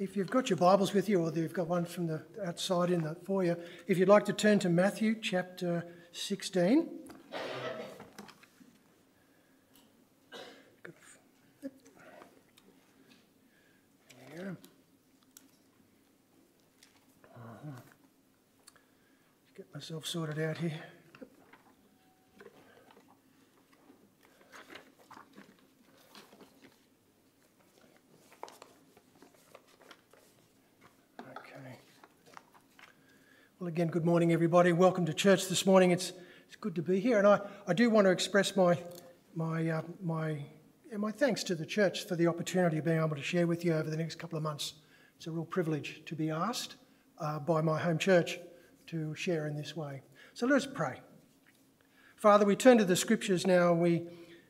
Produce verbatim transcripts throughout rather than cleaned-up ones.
If you've got your Bibles with you, or you've got one from the outside in the foyer, if you'd like to turn to Matthew chapter sixteen. There. Uh-huh. Get myself sorted out here. Well, again, good morning, everybody. Welcome to church this morning. It's it's good to be here, and I, I do want to express my my uh, my yeah, my thanks to the church for the opportunity of being able to share with you over the next couple of months. It's a real privilege to be asked uh, by my home church to share in this way. So let us pray. Father, we turn to the Scriptures now. We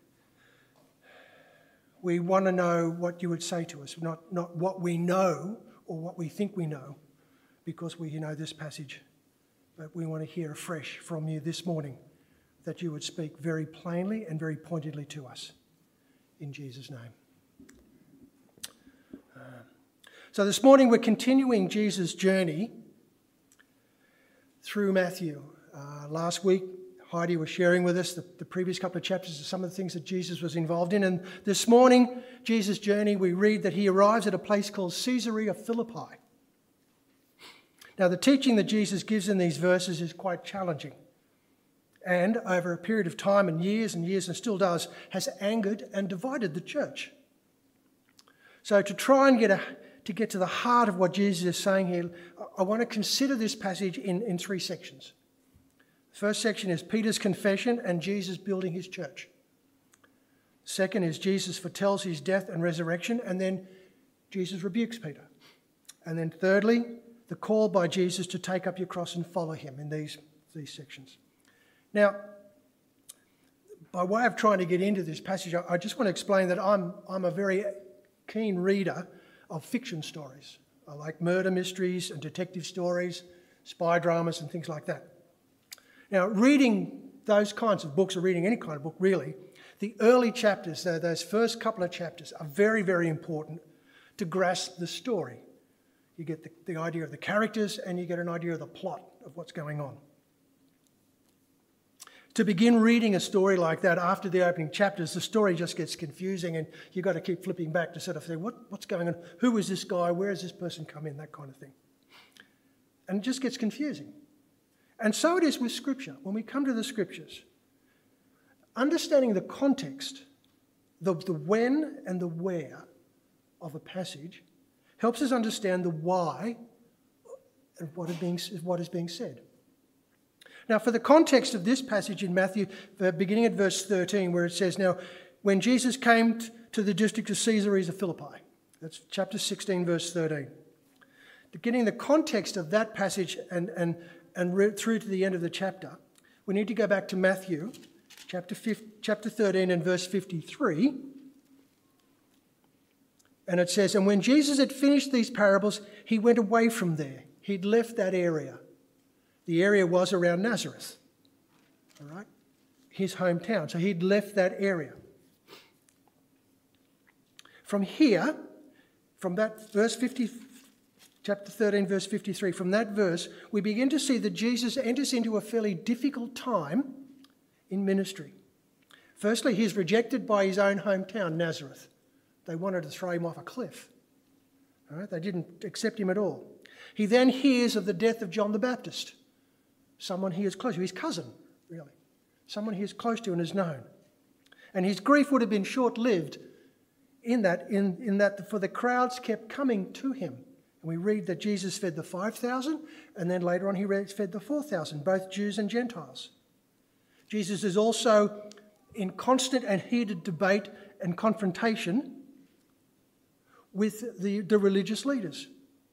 we want to know what you would say to us, not not what we know or what we think we know, because we know this passage, but we want to hear afresh from you this morning that you would speak very plainly and very pointedly to us. In Jesus' name. Uh, so this morning we're continuing Jesus' journey through Matthew. Uh, last week Heidi was sharing with us the, the previous couple of chapters of some of the things that Jesus was involved in, and this morning, Jesus' journey, we read that he arrives at a place called Caesarea Philippi. Now, the teaching that Jesus gives in these verses is quite challenging, and over a period of time and years and years, and still does, has angered and divided the church. So to try and get a, to get to the heart of what Jesus is saying here, I want to consider this passage in, in three sections. The first section is Peter's confession and Jesus building his church. Second is Jesus foretells his death and resurrection, and then Jesus rebukes Peter. And then thirdly, the call by Jesus to take up your cross and follow him in these, these sections. Now, by way of trying to get into this passage, I just want to explain that I'm, I'm a very keen reader of fiction stories. I like murder mysteries and detective stories, spy dramas and things like that. Now, reading those kinds of books, or reading any kind of book really, the early chapters, those first couple of chapters, are very, very important to grasp the story. You get the, the idea of the characters and you get an idea of the plot of what's going on. To begin reading a story like that after the opening chapters, the story just gets confusing and you've got to keep flipping back to sort of say, what, what's going on? Who is this guy? Where has this person come in? That kind of thing. And it just gets confusing. And so it is with Scripture. When we come to the Scriptures, understanding the context, the, the when and the where of a passage helps us understand the why and what is being, what is being said. Now, for the context of this passage in Matthew, beginning at verse thirteen, where it says, now, when Jesus came to the district of Caesarea Philippi, that's chapter sixteen, verse thirteen. Getting the context of that passage and, and, and read through to the end of the chapter, we need to go back to Matthew, chapter, chapter thirteen and verse fifty-three. And it says, and when Jesus had finished these parables, he went away from there. He'd left that area. The area was around Nazareth, all right, his hometown. So he'd left that area. From here, from that verse fifty, chapter thirteen, verse fifty-three, from that verse, we begin to see that Jesus enters into a fairly difficult time in ministry. Firstly, he's rejected by his own hometown, Nazareth. They wanted to throw him off a cliff. All right? They didn't accept him at all. He then hears of the death of John the Baptist, someone he is close to, his cousin, really, someone he is close to and is known. And his grief would have been short-lived in that, in, in that for the crowds kept coming to him. And we read that Jesus fed the five thousand, and then later on he fed the four thousand, both Jews and Gentiles. Jesus is also in constant and heated debate and confrontation with the, the religious leaders.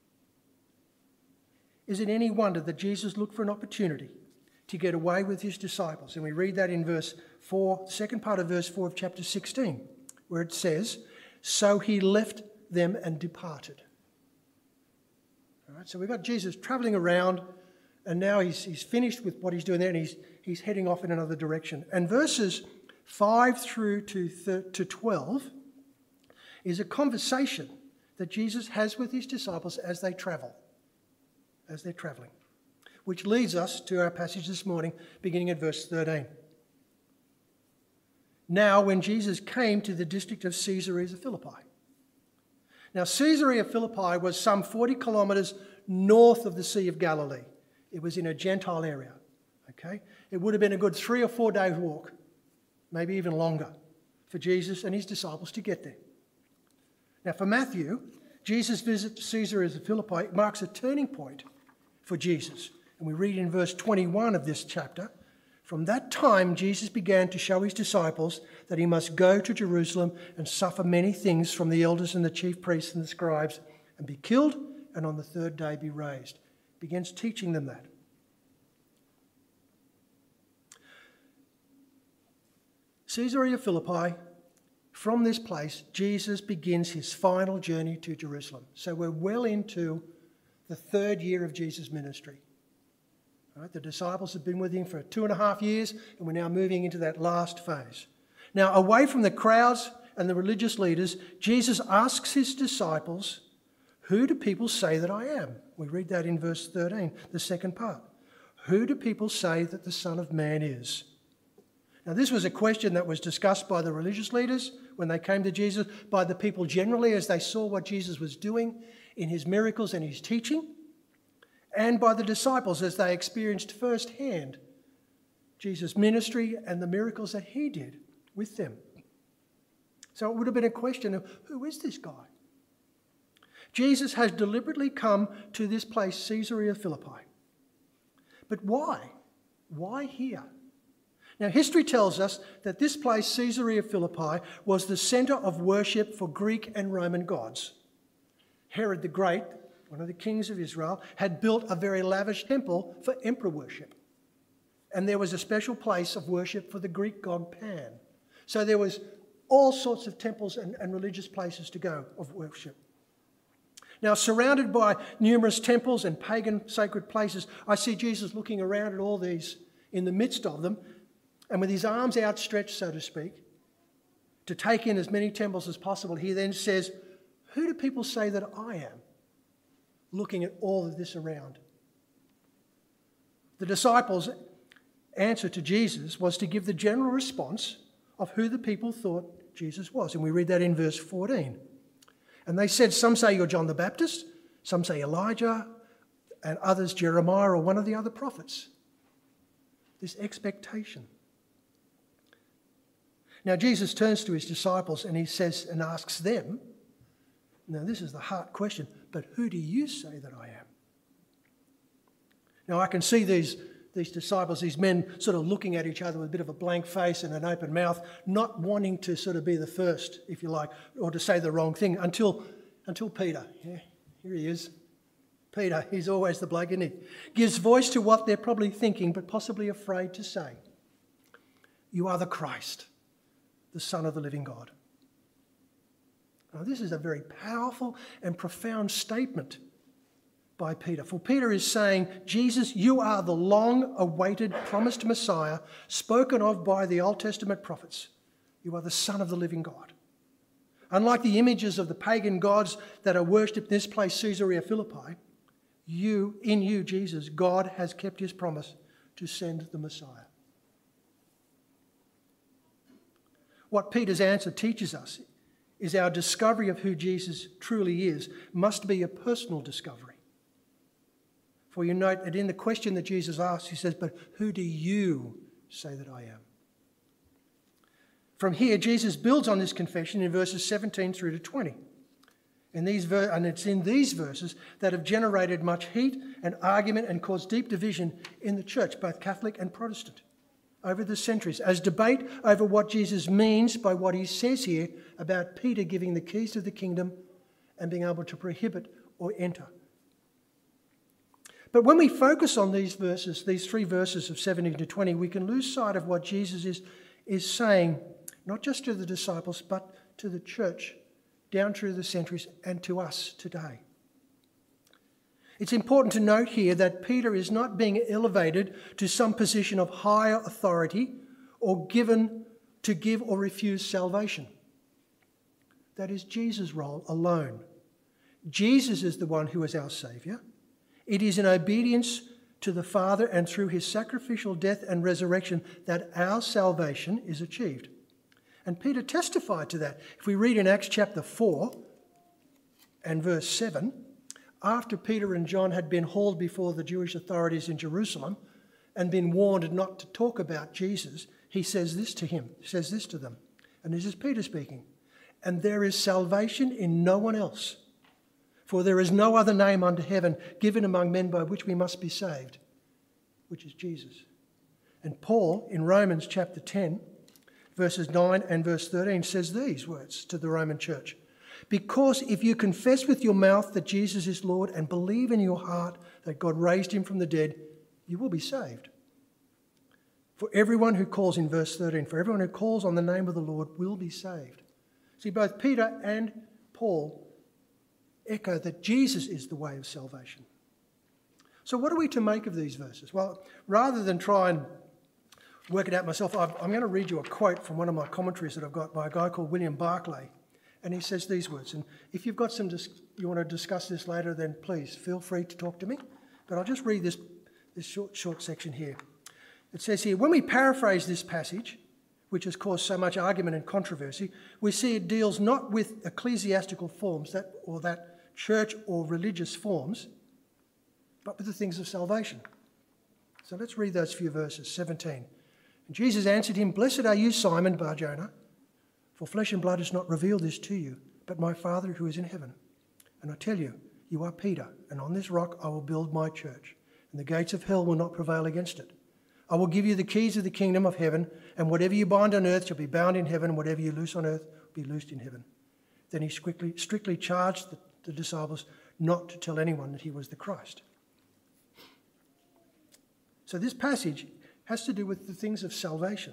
Is it any wonder that Jesus looked for an opportunity to get away with his disciples? And we read that in verse four, the second part of verse four of chapter sixteen, where it says, so he left them and departed. All right, so we've got Jesus travelling around, and now he's, he's finished with what he's doing there, and he's, he's heading off in another direction. And verses five through to, to twelve is a conversation that Jesus has with his disciples as they travel, as they're travelling. Which leads us to our passage this morning, beginning at verse thirteen. Now, when Jesus came to the district of Caesarea Philippi. Now, Caesarea Philippi was some forty kilometres north of the Sea of Galilee. It was in a Gentile area, okay? It would have been a good three or four days walk, maybe even longer, for Jesus and his disciples to get there. Now, for Matthew, Jesus' visit to Caesarea Philippi marks a turning point for Jesus. And we read in verse twenty-one of this chapter, from that time Jesus began to show his disciples that he must go to Jerusalem and suffer many things from the elders and the chief priests and the scribes and be killed and on the third day be raised. He begins teaching them that. Caesarea Philippi, from this place, Jesus begins his final journey to Jerusalem. So we're well into the third year of Jesus' ministry. Right? The disciples have been with him for two and a half years, and we're now moving into that last phase. Now, away from the crowds and the religious leaders, Jesus asks his disciples, who do people say that I am? We read that in verse thirteen, the second part. Who do people say that the Son of Man is? Now, this was a question that was discussed by the religious leaders when they came to Jesus, by the people generally as they saw what Jesus was doing in his miracles and his teaching, and by the disciples as they experienced firsthand Jesus' ministry and the miracles that he did with them. So it would have been a question of, who is this guy? Jesus has deliberately come to this place, Caesarea Philippi. But why? Why here? Now, history tells us that this place, Caesarea Philippi, was the centre of worship for Greek and Roman gods. Herod the Great, one of the kings of Israel, had built a very lavish temple for emperor worship. And there was a special place of worship for the Greek god Pan. So there was all sorts of temples and, and religious places to go of worship. Now, surrounded by numerous temples and pagan sacred places, I see Jesus looking around at all these in the midst of them, and with his arms outstretched, so to speak, to take in as many temples as possible, he then says, who do people say that I am? Looking at all of this around. The disciples' answer to Jesus was to give the general response of who the people thought Jesus was. And we read that in verse fourteen. And they said, some say you're John the Baptist, some say Elijah, and others Jeremiah or one of the other prophets. This expectation. Now Jesus turns to his disciples and he says and asks them, now this is the heart question, but who do you say that I am? Now I can see these, these disciples, these men sort of looking at each other with a bit of a blank face and an open mouth, not wanting to sort of be the first, if you like, or to say the wrong thing until, until Peter, yeah, here he is. Peter, he's always the bloke, isn't he? Gives voice to what they're probably thinking but possibly afraid to say. You are the Christ, the Son of the living God. Now, this is a very powerful and profound statement by Peter. For Peter is saying, Jesus, you are the long-awaited promised Messiah spoken of by the Old Testament prophets. You are the Son of the living God. Unlike the images of the pagan gods that are worshipped in this place, Caesarea Philippi, you, in you, Jesus, God has kept his promise to send the Messiah. What Peter's answer teaches us is our discovery of who Jesus truly is must be a personal discovery. For you note that in the question that Jesus asks, he says, but who do you say that I am? From here, Jesus builds on this confession in verses seventeen through to twenty. And, these ver- and it's in these verses that have generated much heat and argument and caused deep division in the church, both Catholic and Protestant, over the centuries, as debate over what Jesus means by what he says here about Peter giving the keys to the kingdom and being able to prohibit or enter. But when we focus on these verses, these three verses of seventeen to twenty, we can lose sight of what Jesus is, is saying, not just to the disciples, but to the church down through the centuries and to us today. It's important to note here that Peter is not being elevated to some position of higher authority or given to give or refuse salvation. That is Jesus' role alone. Jesus is the one who is our Saviour. It is in obedience to the Father and through his sacrificial death and resurrection that our salvation is achieved. And Peter testified to that. If we read in Acts chapter four and verse seven, after Peter and John had been hauled before the Jewish authorities in Jerusalem and been warned not to talk about Jesus, he says this to him, says this to them. And this is Peter speaking. And there is salvation in no one else, for there is no other name under heaven given among men by which we must be saved, which is Jesus. And Paul in Romans chapter ten, verses nine and verse thirteen says these words to the Roman church. Because if you confess with your mouth that Jesus is Lord and believe in your heart that God raised him from the dead, you will be saved. For everyone who calls, in verse thirteen, for everyone who calls on the name of the Lord will be saved. See, both Peter and Paul echo that Jesus is the way of salvation. So what are we to make of these verses? Well, rather than try and work it out myself, I'm going to read you a quote from one of my commentaries that I've got by a guy called William Barclay. And he says these words, and if you've got some, dis- you want to discuss this later, then please feel free to talk to me. But I'll just read this, this short, short section here. It says here, when we paraphrase this passage, which has caused so much argument and controversy, we see it deals not with ecclesiastical forms that, or that church or religious forms, but with the things of salvation. So let's read those few verses, seventeen. And Jesus answered him, Blessed are you, Simon Bar-Jonah, for flesh and blood has not revealed this to you, but my Father who is in heaven. And I tell you, you are Peter, and on this rock I will build my church, and the gates of hell will not prevail against it. I will give you the keys of the kingdom of heaven, and whatever you bind on earth shall be bound in heaven, and whatever you loose on earth will be loosed in heaven. Then he strictly, strictly charged the, the disciples not to tell anyone that he was the Christ. So this passage has to do with the things of salvation.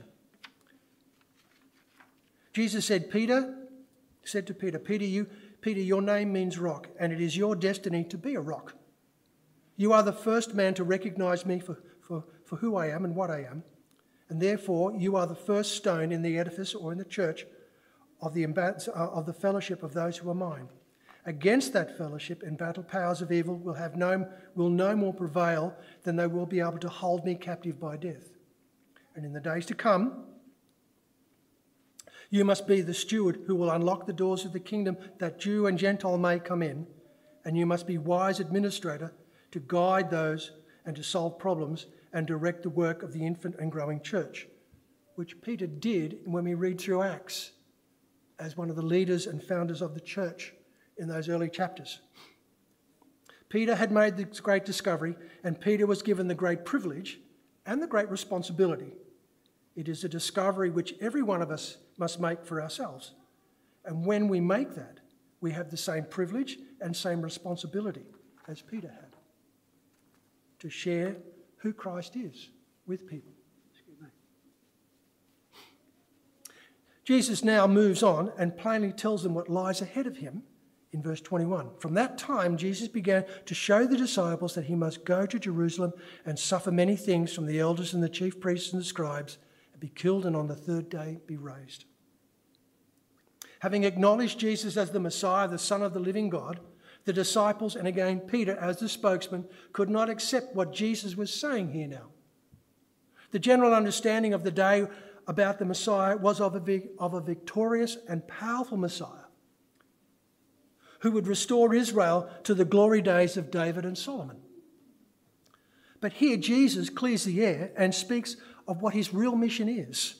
Jesus said, Peter, said to Peter, Peter, you, Peter, your name means rock, and it is your destiny to be a rock. You are the first man to recognize me for, for, for who I am and what I am, and therefore you are the first stone in the edifice or in the church of the, of the fellowship of those who are mine. Against that fellowship, embattled powers of evil will have no, will no more prevail than they will be able to hold me captive by death. And in the days to come, you must be the steward who will unlock the doors of the kingdom that Jew and Gentile may come in, and you must be wise administrator to guide those and to solve problems and direct the work of the infant and growing church, which Peter did when we read through Acts as one of the leaders and founders of the church in those early chapters. Peter had made this great discovery, and Peter was given the great privilege and the great responsibility. It is a discovery which every one of us must make for ourselves. And when we make that, we have the same privilege and same responsibility as Peter had to share who Christ is with people. Excuse me. Jesus now moves on and plainly tells them what lies ahead of him in verse twenty-one. From that time, Jesus began to show the disciples that he must go to Jerusalem and suffer many things from the elders and the chief priests and the scribes, be killed and on the third day be raised. Having acknowledged Jesus as the Messiah, the Son of the living God, the disciples, and again Peter as the spokesman, could not accept what Jesus was saying here now. The general understanding of the day about the Messiah was of a, of a victorious and powerful Messiah who would restore Israel to the glory days of David and Solomon. But here Jesus clears the air and speaks of what his real mission is,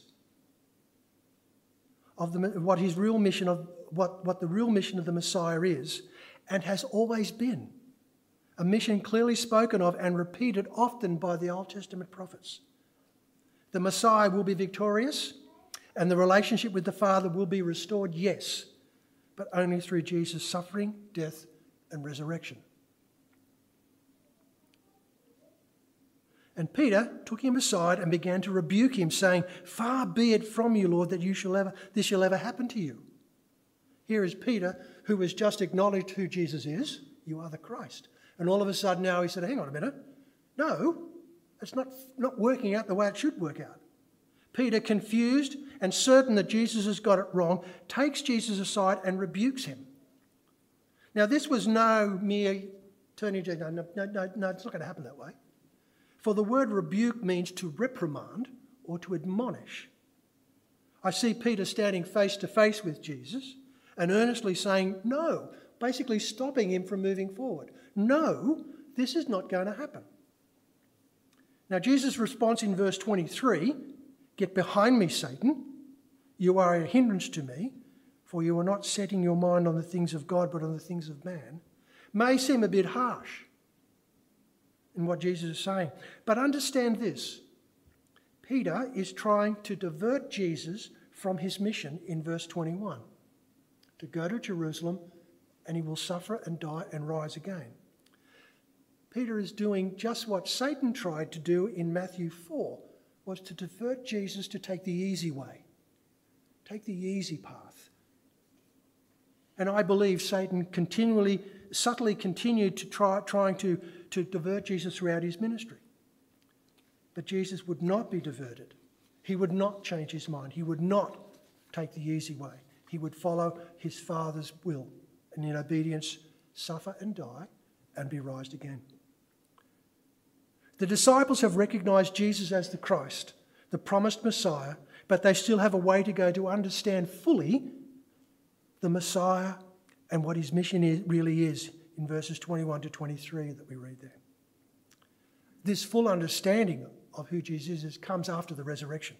of the, what his real mission of what, what the real mission of the Messiah is, and has always been. A mission clearly spoken of and repeated often by the Old Testament prophets. The Messiah will be victorious, and the relationship with the Father will be restored, yes, but only through Jesus' suffering, death, and resurrection. And Peter took him aside and began to rebuke him, saying, Far be it from you, Lord, that you shall ever, this shall ever happen to you. Here is Peter, who has just acknowledged who Jesus is. You are the Christ. And all of a sudden now he said, hang on a minute. No, it's not, not working out the way it should work out. Peter, confused and certain that Jesus has got it wrong, takes Jesus aside and rebukes him. Now, this was no mere turning to, no, no, no, no, it's not going to happen that way. For the word rebuke means to reprimand or to admonish. I see Peter standing face to face with Jesus and earnestly saying, no, basically stopping him from moving forward. No, this is not going to happen. Now, Jesus' response in verse twenty-three, get behind me, Satan. You are a hindrance to me, for you are not setting your mind on the things of God, but on the things of man, may seem a bit harsh in what Jesus is saying. But understand this. Peter is trying to divert Jesus from his mission in verse twenty-one, to go to Jerusalem and he will suffer and die and rise again. Peter is doing just what Satan tried to do in Matthew four, was to divert Jesus to take the easy way, take the easy path. And I believe Satan continually, subtly continued to try, trying to, to divert Jesus throughout his ministry. But Jesus would not be diverted. He would not change his mind. He would not take the easy way. He would follow his Father's will and in obedience suffer and die and be raised again. The disciples have recognized Jesus as the Christ, the promised Messiah, but they still have a way to go to understand fully the Messiah and what his mission is, really is in verses twenty-one to twenty-three that we read there. This full understanding of who Jesus is comes after the resurrection.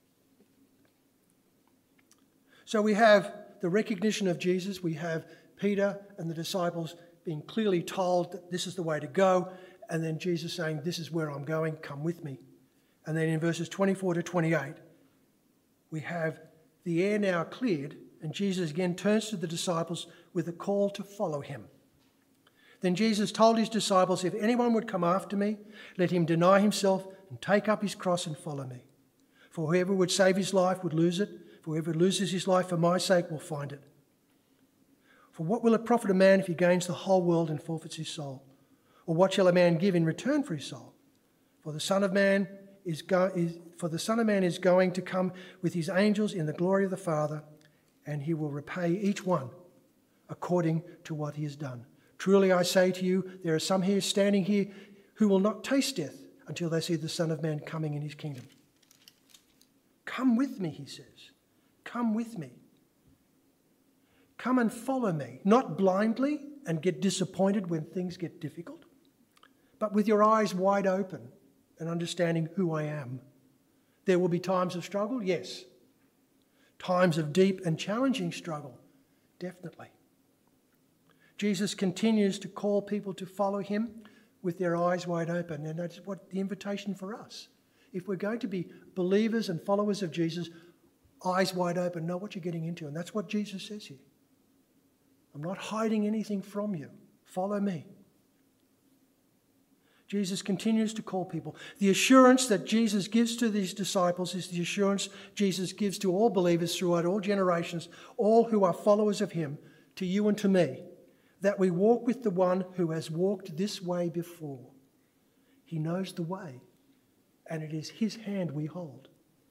So we have the recognition of Jesus. We have Peter and the disciples being clearly told that this is the way to go, and then Jesus saying, this is where I'm going, come with me. And then in verses twenty-four to twenty-eight, we have the air now cleared, and Jesus again turns to the disciples with a call to follow him. Then Jesus told his disciples, if anyone would come after me, let him deny himself and take up his cross and follow me. For whoever would save his life would lose it. For whoever loses his life for my sake will find it. For what will it profit a man if he gains the whole world and forfeits his soul? Or what shall a man give in return for his soul? For the Son of Man is, go- is for the Son of Man is going to come with his angels in the glory of the Father, and he will repay each one according to what he has done. Truly I say to you, there are some here standing here who will not taste death until they see the Son of Man coming in his kingdom. Come with me, he says. Come with me. Come and follow me, not blindly and get disappointed when things get difficult, but with your eyes wide open and understanding who I am. There will be times of struggle, yes. Times of deep and challenging struggle, definitely. Jesus continues to call people to follow him with their eyes wide open, and that's what the invitation for us. If we're going to be believers and followers of Jesus, eyes wide open, know what you're getting into, and that's what Jesus says here. I'm not hiding anything from you. Follow me. Jesus continues to call people. The assurance that Jesus gives to these disciples is the assurance Jesus gives to all believers throughout all generations, all who are followers of him, to you and to me, that we walk with the one who has walked this way before. He knows the way, and it is his hand we hold.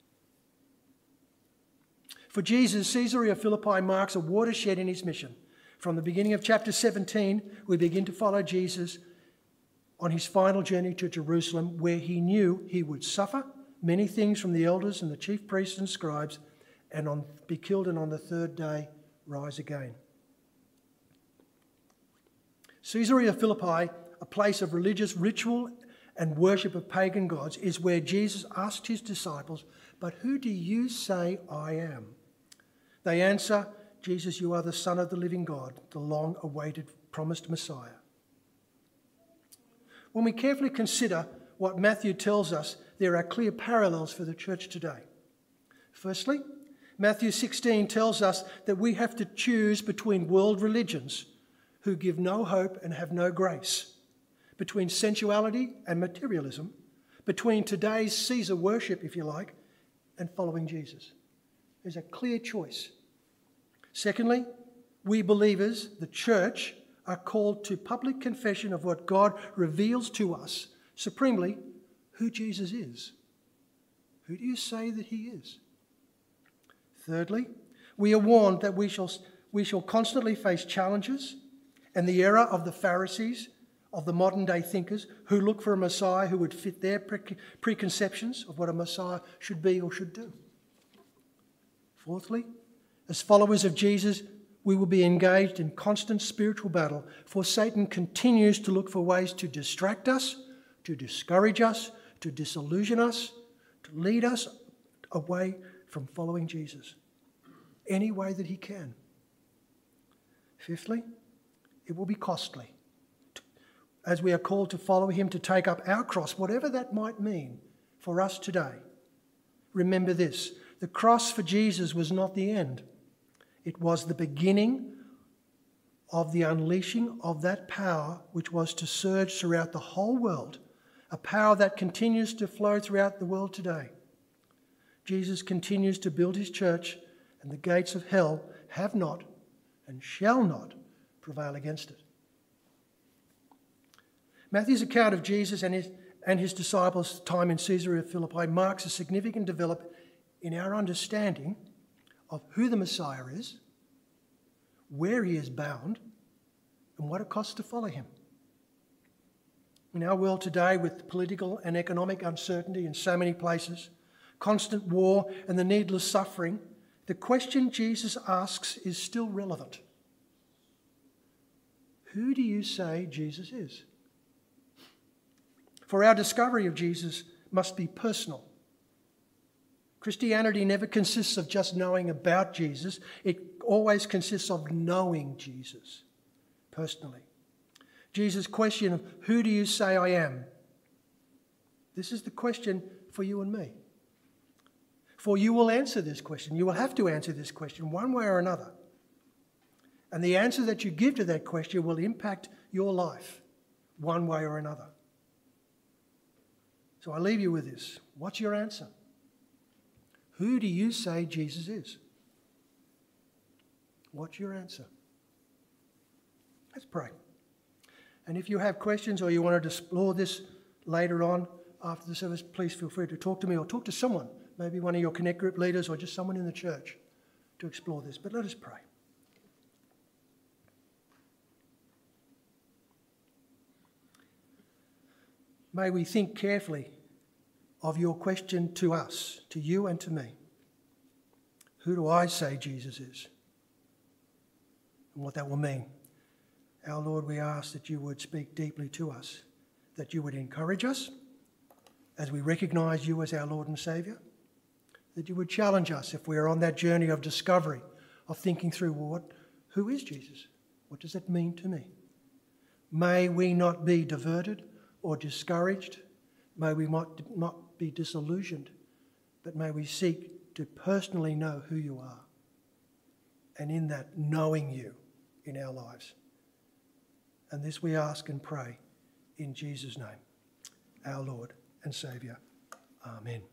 For Jesus, Caesarea Philippi marks a watershed in his mission. From the beginning of chapter seventeen, we begin to follow Jesus on his final journey to Jerusalem, where he knew he would suffer many things from the elders and the chief priests and scribes, and on, be killed, and on the third day rise again. Caesarea Philippi, a place of religious ritual and worship of pagan gods, is where Jesus asked his disciples, but who do you say I am? They answer, Jesus, you are the Son of the living God, the long-awaited promised Messiah. When we carefully consider what Matthew tells us, there are clear parallels for the church today. Firstly, Matthew sixteen tells us that we have to choose between world religions who give no hope and have no grace, between sensuality and materialism, between today's Caesar worship, if you like, and following Jesus. There's a clear choice. Secondly, we believers, the church, are called to public confession of what God reveals to us, supremely, who Jesus is. Who do you say that he is? Thirdly, we are warned that we shall, we shall constantly face challenges and the error of the Pharisees, of the modern day thinkers who look for a Messiah who would fit their pre- preconceptions of what a Messiah should be or should do. Fourthly, as followers of Jesus, we will be engaged in constant spiritual battle, for Satan continues to look for ways to distract us, to discourage us, to disillusion us, to lead us away from following Jesus, any way that he can. Fifthly, it will be costly, as we are called to follow him, to take up our cross, whatever that might mean for us today. Remember this, the cross for Jesus was not the end. It was the beginning of the unleashing of that power which was to surge throughout the whole world, a power that continues to flow throughout the world today. Jesus continues to build his church, and the gates of hell have not and shall not prevail against it. Matthew's account of Jesus and his, and his disciples' time in Caesarea Philippi marks a significant development in our understanding of who the Messiah is, where he is bound, and what it costs to follow him. In our world today, with political and economic uncertainty in so many places, constant war and the needless suffering, the question Jesus asks is still relevant. Who do you say Jesus is? For our discovery of Jesus must be personal. Christianity never consists of just knowing about Jesus. It always consists of knowing Jesus personally. Jesus' question of, who do you say I am? This is the question for you and me. For you will answer this question. You will have to answer this question one way or another. And the answer that you give to that question will impact your life one way or another. So I leave you with this. What's your answer? Who do you say Jesus is? What's your answer? Let's pray. And if you have questions or you want to explore this later on after the service, please feel free to talk to me or talk to someone, maybe one of your Connect group leaders or just someone in the church to explore this. But let us pray. May we think carefully of your question to us, to you and to me. Who do I say Jesus is? And what that will mean. Our Lord, we ask that you would speak deeply to us, that you would encourage us as we recognise you as our Lord and Saviour, that you would challenge us if we are on that journey of discovery, of thinking through, well, what, who is Jesus? What does that mean to me? May we not be diverted or discouraged. May we not, not be disillusioned, but may we seek to personally know who you are, and in that, knowing you in our lives. And this we ask and pray in Jesus' name, our Lord and Saviour. Amen.